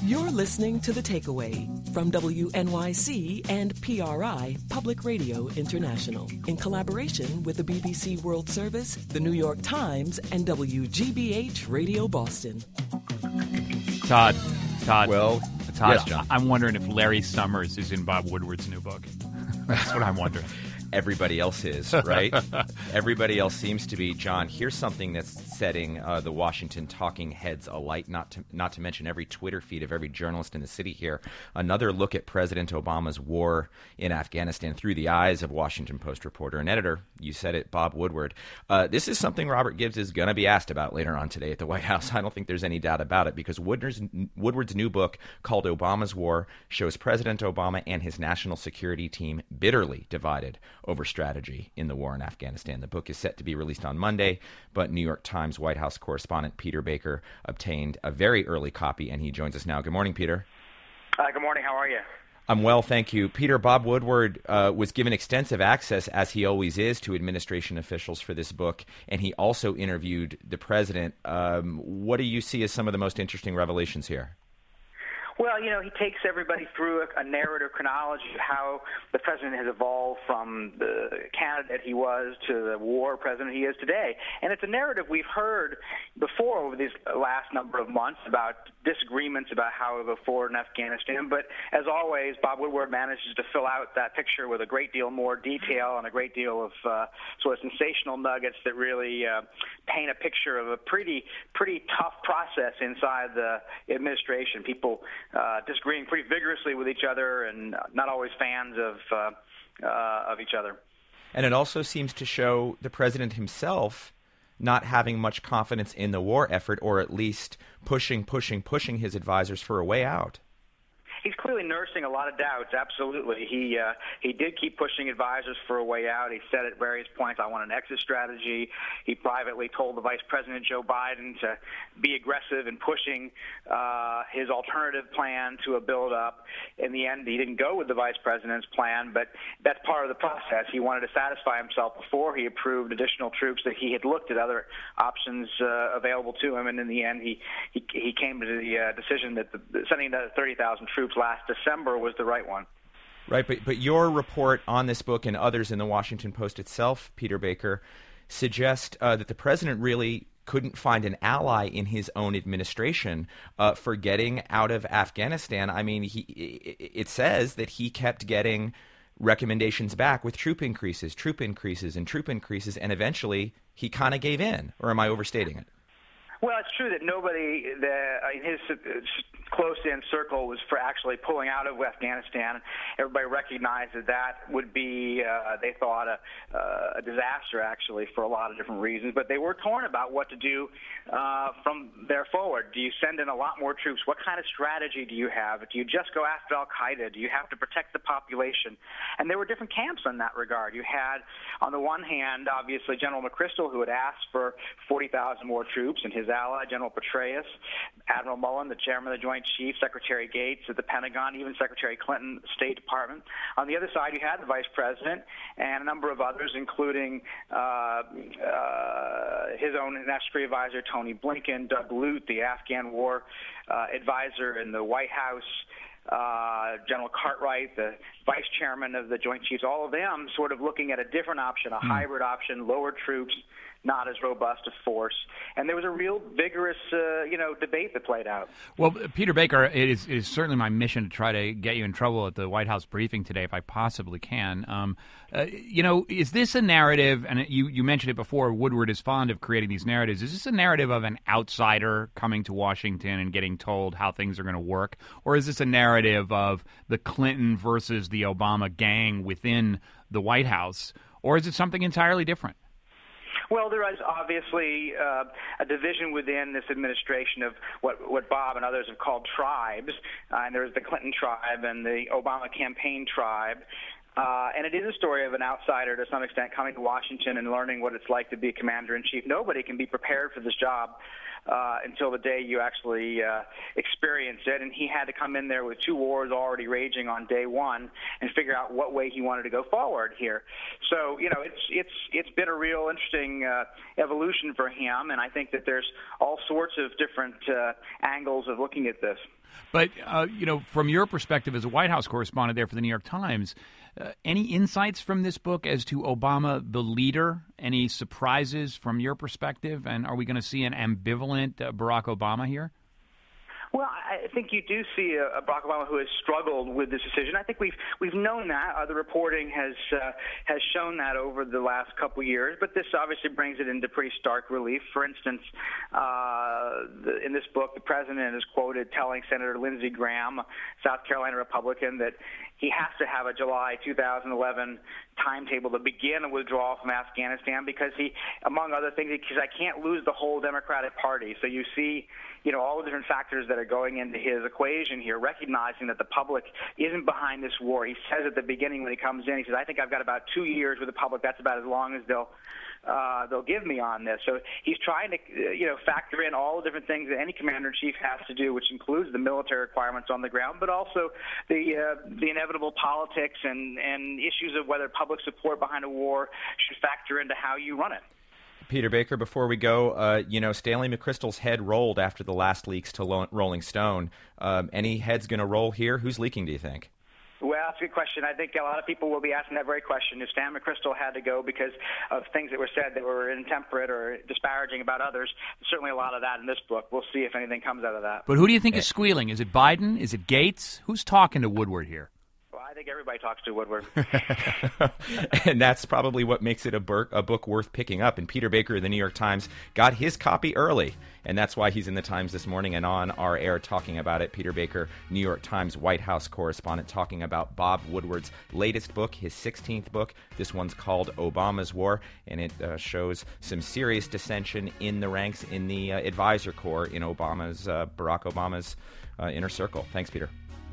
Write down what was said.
You're listening to The Takeaway from WNYC and PRI, Public Radio International, in collaboration with the BBC World Service, the New York Times, and WGBH Radio Boston. Todd. Well, Todd, yes, John. I'm wondering if Larry Summers is in Bob Woodward's new book. That's what I'm wondering. Everybody else is, right? Everybody else seems to be. John, here's something that's setting the Washington talking heads alight, not to mention every Twitter feed of every journalist in the city here. Another look at President Obama's war in Afghanistan through the eyes of Washington Post reporter and editor, you said it, Bob Woodward. This is something Robert Gibbs is going to be asked about later on today at the White House. I don't think there's any doubt about it, because Woodward's new book called Obama's War shows President Obama and his national security team bitterly divided over strategy in the war in Afghanistan. The book is set to be released on Monday, but New York Times White House correspondent Peter Baker obtained a very early copy, and he joins us now. Good morning, Peter. Good morning. How are you? I'm well, thank you. Peter, Bob Woodward was given extensive access, as he always is, to administration officials for this book, and he also interviewed the president. What do you see as some of the most interesting revelations here? Well, he takes everybody through a narrative chronology of how the president has evolved from the candidate he was to the war president he is today. And it's a narrative we've heard before over these last number of months about disagreements about how to go forward in Afghanistan. But as always, Bob Woodward manages to fill out that picture with a great deal more detail and a great deal of sort of sensational nuggets that really paint a picture of a pretty tough process inside the administration. People disagreeing pretty vigorously with each other and not always fans of each other. And it also seems to show the president himself not having much confidence in the war effort, or at least pushing his advisors for a way out. He's clearly nursing a lot of doubts, absolutely. He did keep pushing advisors for a way out. He said at various points, I want an exit strategy. He privately told the Vice President, Joe Biden, to be aggressive in pushing his alternative plan to a build-up. In the end, he didn't go with the Vice President's plan, but that's part of the process. He wanted to satisfy himself before he approved additional troops that he had looked at other options available to him, and in the end, he came to the decision that sending the 30,000 troops last December was the right one. Right, but your report on this book and others in the Washington Post itself, Peter Baker, suggest that the president really couldn't find an ally in his own administration for getting out of Afghanistan. I mean, it says that he kept getting recommendations back with troop increases, and eventually he kind of gave in. Or am I overstating it? Well, it's true that nobody in his close-in circle was for actually pulling out of Afghanistan. Everybody recognized that would be, they thought, a disaster, actually, for a lot of different reasons. But they were torn about what to do from there forward. Do you send in a lot more troops? What kind of strategy do you have? Do you just go after al-Qaeda? Do you have to protect the population? And there were different camps in that regard. You had, on the one hand, obviously, General McChrystal, who had asked for 40,000 more troops, and his ally, General Petraeus, Admiral Mullen, the chairman of the Joint Chiefs, Secretary Gates at the Pentagon, even Secretary Clinton, the State Department. On the other side, you had the Vice President and a number of others, including his own National Security Advisor, Tony Blinken, Doug Lute, the Afghan War Advisor in the White House, General Cartwright, the Vice Chairman of the Joint Chiefs, all of them sort of looking at a different option, a hybrid option, lower troops, not as robust a force. And there was a real vigorous, debate that played out. Well, Peter Baker, it is certainly my mission to try to get you in trouble at the White House briefing today, if I possibly can. Is this a narrative, and you mentioned it before, Woodward is fond of creating these narratives. Is this a narrative of an outsider coming to Washington and getting told how things are going to work? Or is this a narrative of the Clinton versus the Obama gang within the White House? Or is it something entirely different? Well, there is obviously a division within this administration of what Bob and others have called tribes. And there's the Clinton tribe and the Obama campaign tribe. And it is a story of an outsider to some extent coming to Washington and learning what it's like to be commander-in-chief. Nobody can be prepared for this job until the day you actually experience it. And he had to come in there with two wars already raging on day one and figure out what way he wanted to go forward here. So, it's been a real interesting evolution for him, and I think that there's all sorts of different angles of looking at this. But, from your perspective as a White House correspondent there for the New York Times, any insights from this book as to Obama, the leader? Any surprises from your perspective? And are we going to see an ambivalent Barack Obama here? Well, I think you do see a Barack Obama who has struggled with this decision. I think we've known that. The reporting has shown that over the last couple years, but this obviously brings it into pretty stark relief. For instance, in this book, the president is quoted telling Senator Lindsey Graham, South Carolina Republican, that he has to have a July 2011 timetable to begin a withdrawal from Afghanistan because he, among other things, because I can't lose the whole Democratic Party. So you see, all the different factors that are going into his equation here, recognizing that the public isn't behind this war. He says at the beginning when he comes in, he says, I think I've got about 2 years with the public. That's about as long as they'll give me on this. So he's trying to, factor in all the different things that any commander-in-chief has to do, which includes the military requirements on the ground, but also the inevitable politics and issues of whether public support behind a war should factor into how you run it. Peter Baker, before we go, Stanley McChrystal's head rolled after the last leaks to Rolling Stone. Any heads going to roll here? Who's leaking, do you think? Well, that's a good question. I think a lot of people will be asking that very question. If Stan McChrystal had to go because of things that were said that were intemperate or disparaging about others, certainly a lot of that in this book. We'll see if anything comes out of that. But who do you think is squealing? Is it Biden? Is it Gates? Who's talking to Woodward here? I think everybody talks to Woodward. And that's probably what makes it a book worth picking up. And Peter Baker of the New York Times got his copy early, and that's why he's in the Times this morning and on our air talking about it. Peter Baker, New York Times White House correspondent, talking about Bob Woodward's latest book, his 16th book. This one's called Obama's War, and it shows some serious dissension in the ranks in the advisor corps in Barack Obama's inner circle. Thanks, Peter.